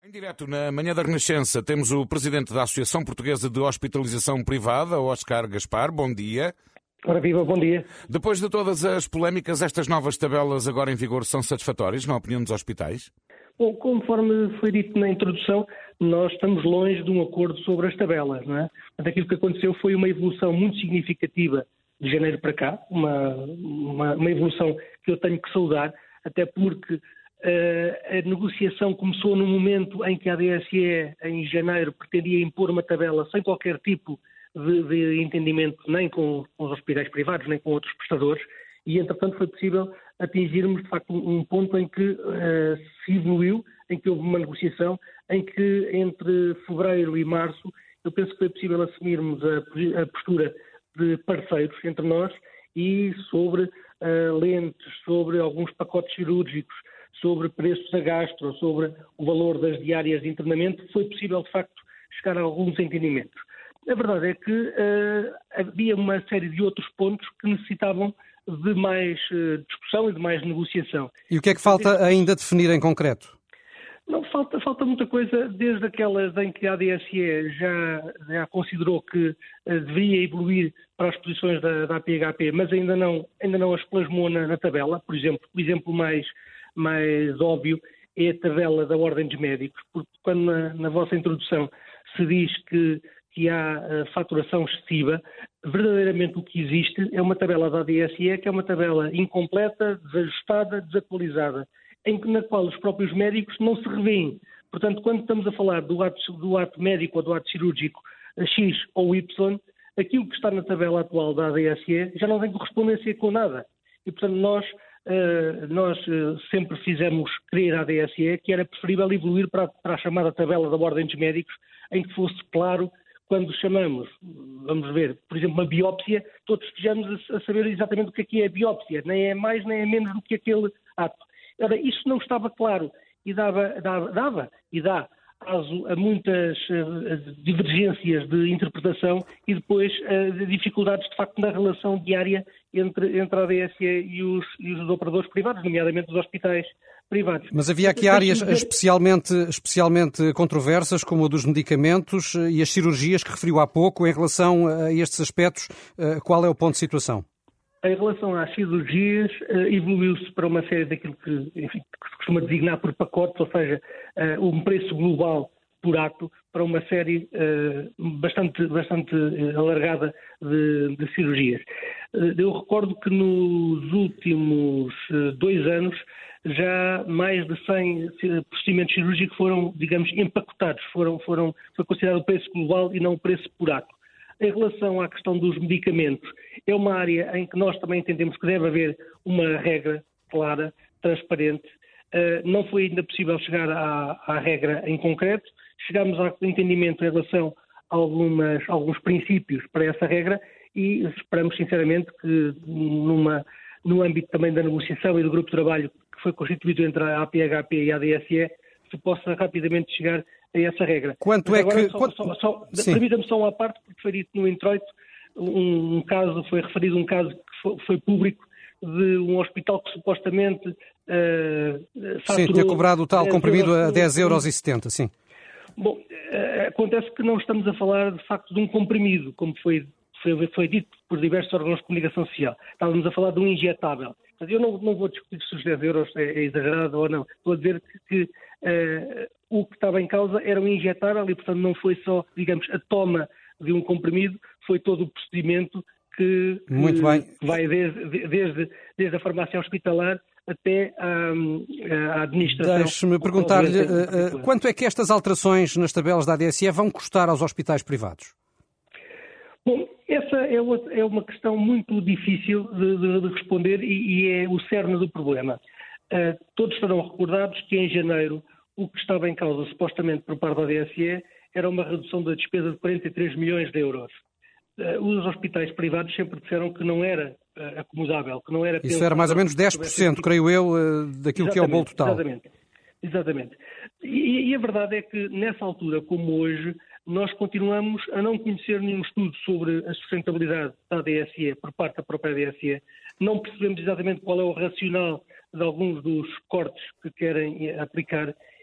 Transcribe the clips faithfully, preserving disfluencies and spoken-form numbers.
Em direto, na manhã da Renascença, temos o presidente da Associação Portuguesa de Hospitalização Privada, Óscar Gaspar. Bom dia. Ora viva, bom dia. Depois de todas as polémicas, estas novas tabelas agora em vigor são satisfatórias, na opinião dos hospitais? Bom, conforme foi dito na introdução, nós estamos longe de um acordo sobre as tabelas, não é? Portanto, aquilo que aconteceu foi uma evolução muito significativa de janeiro para cá, uma, uma, uma evolução que eu tenho que saudar, até porque uh, a negociação começou no momento em que a A D S E, em janeiro, pretendia impor uma tabela sem qualquer tipo de, de entendimento, nem com, com os hospitais privados, nem com outros prestadores, e, entretanto, foi possível atingirmos, de facto, um ponto em que uh, se evoluiu, em que houve uma negociação, em que entre fevereiro e março, eu penso que foi possível assumirmos a, a postura de parceiros entre nós e sobre uh, lentes, sobre alguns pacotes cirúrgicos, sobre preços a gastro, sobre o valor das diárias de internamento, foi possível, de facto, chegar a alguns entendimentos. A verdade é que uh, havia uma série de outros pontos que necessitavam de mais uh, discussão e de mais negociação. E o que é que falta ainda definir em concreto? Não, falta, falta muita coisa, desde aquelas em que a A D S E já, já considerou que uh, deveria evoluir para as posições da, da A P H P, mas ainda não, ainda não as plasmou na, na tabela. Por exemplo, o exemplo mais, mais óbvio é a tabela da Ordem dos Médicos, porque quando na, na vossa introdução se diz que que há uh, faturação excessiva, verdadeiramente o que existe é uma tabela da A D S E, que é uma tabela incompleta, desajustada, desatualizada, em que, na qual os próprios médicos não se revêem. Portanto, quando estamos a falar do ato, do ato médico ou do ato cirúrgico X ou Y, aquilo que está na tabela atual da A D S E já não tem correspondência com nada. E, portanto, nós, uh, nós uh, sempre fizemos crer à A D S E que era preferível evoluir para a, para a chamada tabela da Ordem dos Médicos, em que fosse claro. Quando chamamos, vamos ver, por exemplo, uma biópsia, todos estejamos a saber exatamente o que é que é a biópsia, nem é mais nem é menos do que aquele ato. Ora, isso não estava claro e dava, dava, dava e dá caso a muitas uh, divergências de interpretação e depois uh, dificuldades, de facto, na relação diária entre, entre a A D S E e os, e os operadores privados, nomeadamente os hospitais privados. Mas havia aqui áreas especialmente, especialmente controversas, como a dos medicamentos e as cirurgias que referiu há pouco. Em relação a estes aspectos, qual é o ponto de situação? Em relação às cirurgias, evoluiu-se para uma série daquilo que, enfim, que se costuma designar por pacotes, ou seja, um preço global por ato, para uma série bastante, bastante alargada de, de cirurgias. Eu recordo que nos últimos dois anos já mais de cem procedimentos cirúrgicos foram, digamos, empacotados, foram, foram, foi considerado o preço global e não o preço por ato. Em relação à questão dos medicamentos, é uma área em que nós também entendemos que deve haver uma regra clara, transparente. Uh, não foi ainda possível chegar à, à regra em concreto. Chegámos ao entendimento em relação a algumas, alguns princípios para essa regra e esperamos sinceramente que numa, no âmbito também da negociação e do grupo de trabalho que foi constituído entre a A P H P e a A D S E, se possa rapidamente chegar a essa regra. Quanto é que... Só, Quanto... só, só, permita-me só uma parte, porque foi dito no introito, um, um caso, foi referido um caso que foi, foi público de um hospital que supostamente uh, faturou... Sim, ter cobrado o tal comprimido a dez euros e setenta, sim. Bom, uh, acontece que não estamos a falar de facto de um comprimido, como foi, foi, foi dito por diversos órgãos de comunicação social. Estávamos a falar de um injetável. Eu não, não vou discutir se os dez euros é, é exagerado ou não. Estou a dizer que, que uh, o que estava em causa era um injetável e, portanto, não foi só, digamos, a toma de um comprimido, foi todo o procedimento que, Muito bem. que vai desde, desde, desde a farmácia hospitalar até à, à administração. Deixe-me perguntar-lhe uh, uh, quanto é que estas alterações nas tabelas da A D S E vão custar aos hospitais privados? Bom, essa é uma questão muito difícil de, de, de responder e, e é o cerne do problema. Uh, todos estarão recordados que em janeiro o que estava em causa, supostamente por parte da A D S E, era uma redução da despesa de quarenta e três milhões de euros. Uh, os hospitais privados sempre disseram que não era uh, acomodável, que não era... Isso era mais ou menos dez por cento, creio eu, uh, daquilo exatamente, que é o bolo total. Exatamente. Exatamente. E, e a verdade é que, nessa altura, como hoje, nós continuamos a não conhecer nenhum estudo sobre a sustentabilidade da A D S E por parte da própria A D S E. Não percebemos exatamente qual é o racional de alguns dos cortes que querem aplicar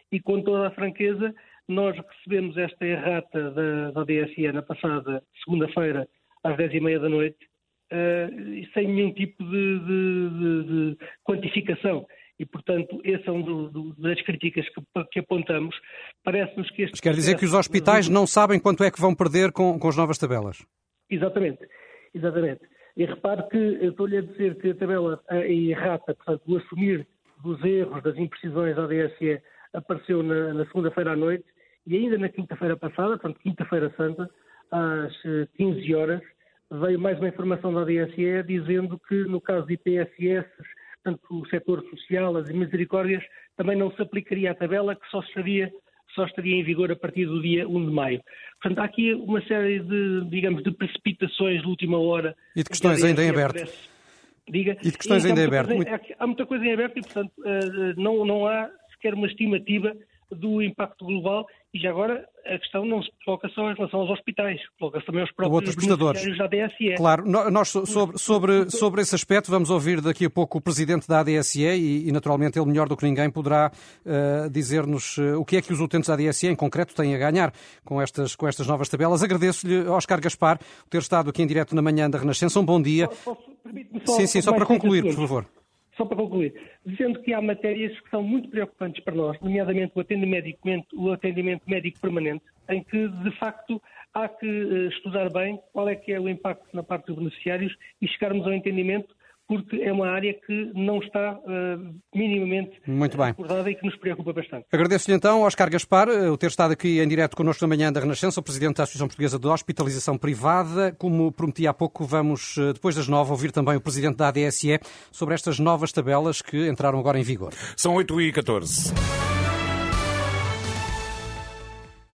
e com toda a franqueza, nós recebemos esta errata da, da A D S E na passada segunda-feira às dez e meia da noite, uh, sem nenhum tipo de, de, de, de quantificação. E, portanto, esse é um do, do, das críticas que, que apontamos. Parece-nos que este... Mas quer dizer que os hospitais não sabem quanto é que vão perder com, com as novas tabelas? Exatamente, exatamente. E repare que eu estou-lhe a dizer que a tabela a errata, portanto, o assumir dos erros, das imprecisões da A D S E apareceu na, na segunda-feira à noite e ainda na quinta-feira passada, portanto, quinta-feira santa, às quinze horas, veio mais uma informação da A D S E dizendo que no caso de I P S S, portanto, o setor social, as misericórdias, também não se aplicaria a tabela, que só estaria, só estaria em vigor a partir do dia um de maio. Portanto, há aqui uma série de, digamos, de precipitações de última hora. E de questões ainda em aberto. Aparece, diga, e de questões e ainda em aberto. aberto. Há, há muita coisa em aberto e, portanto, não, não há sequer uma estimativa do impacto global e já agora a questão não se coloca só em relação aos hospitais, coloca-se também aos próprios outros prestadores beneficiários da A D S E. Claro, nós sobre, sobre, sobre esse aspecto vamos ouvir daqui a pouco o Presidente da A D S E e, e naturalmente ele melhor do que ninguém poderá uh, dizer-nos uh, o que é que os utentes da A D S E em concreto têm a ganhar com estas, com estas novas tabelas. Agradeço-lhe, Óscar Gaspar, por ter estado aqui em direto na manhã da Renascença. Um bom dia. Posso, só, sim, sim, só para concluir, por favor. Só para concluir, dizendo que há matérias que são muito preocupantes para nós, nomeadamente o atendimento médico, o atendimento médico permanente, em que, de facto, há que estudar bem qual é que é o impacto na parte dos beneficiários e chegarmos ao entendimento, porque é uma área que não está uh, minimamente acordada e que nos preocupa bastante. Agradeço-lhe então, Óscar Gaspar, o ter estado aqui em direto connosco na manhã da Renascença, o Presidente da Associação Portuguesa de Hospitalização Privada. Como prometi há pouco, vamos, depois das nove, ouvir também o Presidente da A D S E sobre estas novas tabelas que entraram agora em vigor. São oito e catorze.